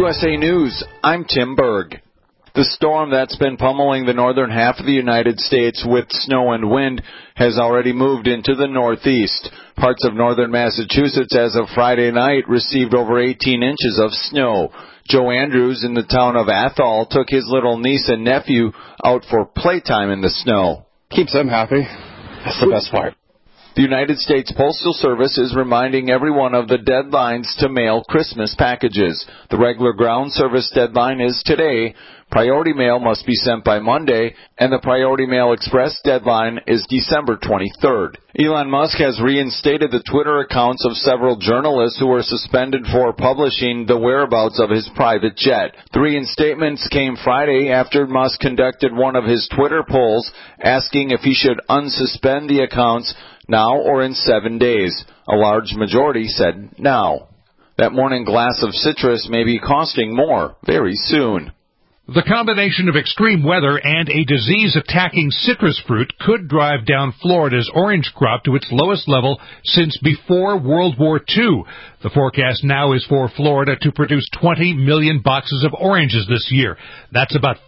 USA News, I'm Tim Berg. The storm that's been pummeling the northern half of the United States with snow and wind has already moved into the northeast. Parts of northern Massachusetts as of Friday night received over 18 inches of snow. Joe Andrews in the town of Athol took his little niece and nephew out for playtime in the snow. Keeps them happy. That's the best part. The United States Postal Service is reminding everyone of the deadlines to mail Christmas packages. The regular ground service deadline is today. Priority mail must be sent by Monday, and the Priority Mail Express deadline is December 23rd. Elon Musk has reinstated the Twitter accounts of several journalists who were suspended for publishing the whereabouts of his private jet. The reinstatements came Friday after Musk conducted one of his Twitter polls asking if he should unsuspend the accounts now or in 7 days. A large majority said now. That morning glass of citrus may be costing more very soon. The combination of extreme weather and a disease attacking citrus fruit could drive down Florida's orange crop to its lowest level since before World War II. The forecast now is for Florida to produce 20 million boxes of oranges this year. That's about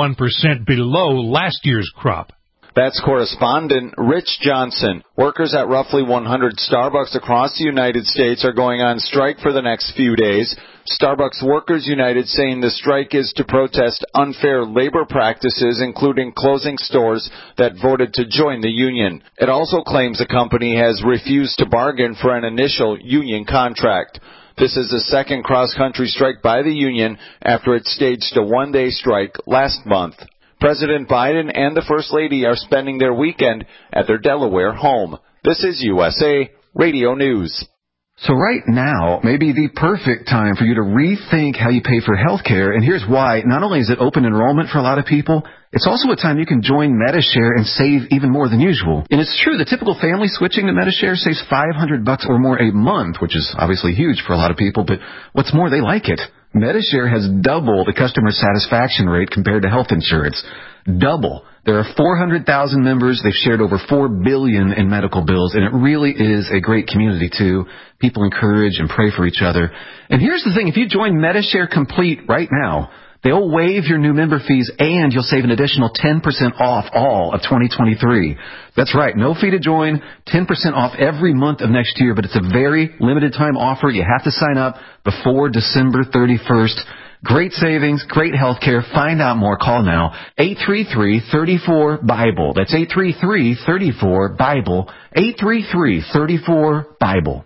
51% below last year's crop. That's correspondent Rich Johnson. Workers at roughly 100 Starbucks across the United States are going on strike for the next few days. Starbucks Workers United saying the strike is to protest unfair labor practices, including closing stores that voted to join the union. It also claims the company has refused to bargain for an initial union contract. This is the second cross-country strike by the union after it staged a one-day strike last month. President Biden and the First Lady are spending their weekend at their Delaware home. This is USA Radio News. So right now may be the perfect time for you to rethink how you pay for health care, and here's why. Not only is it open enrollment for a lot of people, it's also a time you can join Medi-Share and save even more than usual. And it's true, the typical family switching to Medi-Share saves $500 or more a month, which is obviously huge for a lot of people, but what's more, they like it. Medi-Share has double the customer satisfaction rate compared to health insurance. Double. There are 400,000 members. They've shared over $4 billion in medical bills, and it really is a great community, too. People encourage and pray for each other. And here's the thing. If you join Medi-Share Complete right now, they'll waive your new member fees, and you'll save an additional 10% off all of 2023. That's right. No fee to join, 10% off every month of next year, but it's a very limited time offer. You have to sign up before December 31st. Great savings, great health care. Find out more. Call now. 833-34-BIBLE. That's 833-34-BIBLE. 833-34-BIBLE.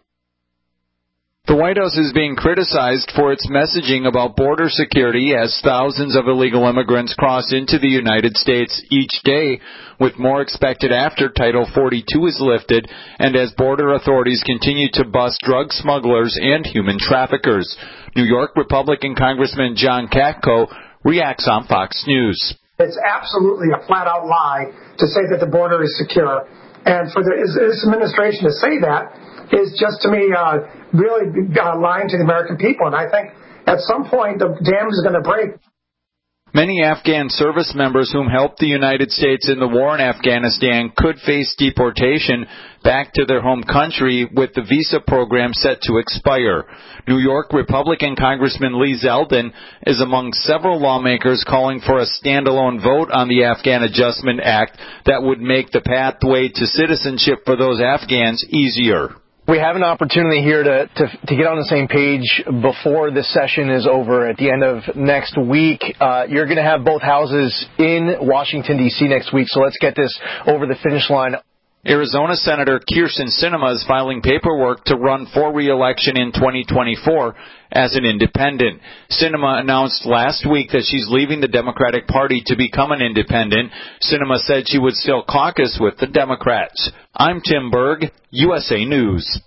The White House is being criticized for its messaging about border security as thousands of illegal immigrants cross into the United States each day, with more expected after Title 42 is lifted and as border authorities continue to bust drug smugglers and human traffickers. New York Republican Congressman John Katko reacts on Fox News. It's absolutely a flat-out lie to say that the border is secure. And for this administration to say that is just, to me, really lying to the American people. And I think at some point the dam is going to break. Many Afghan service members whom helped the United States in the war in Afghanistan could face deportation back to their home country with the visa program set to expire. New York Republican Congressman Lee Zeldin is among several lawmakers calling for a standalone vote on the Afghan Adjustment Act that would make the pathway to citizenship for those Afghans easier. We have an opportunity here to get on the same page before this session is over at the end of next week. You're going to have both houses in Washington, D.C. next week, so let's get this over the finish line. Arizona Senator Kyrsten Sinema is filing paperwork to run for re-election in 2024 as an independent. Sinema announced last week that she's leaving the Democratic Party to become an independent. Sinema said she would still caucus with the Democrats. I'm Tim Berg, USA News.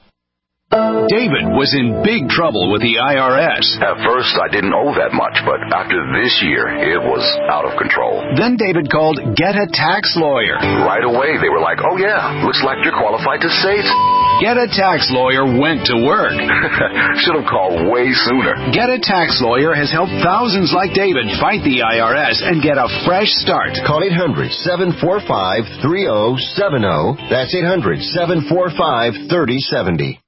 David was in big trouble with the IRS. At first, I didn't owe that much, but after this year, it was out of control. Then David called Get a Tax Lawyer. Right away, they were like, oh yeah, looks like you're qualified to save. Get a Tax Lawyer went to work. Should have called way sooner. Get a Tax Lawyer has helped thousands like David fight the IRS and get a fresh start. Call 800-745-3070. That's 800-745-3070.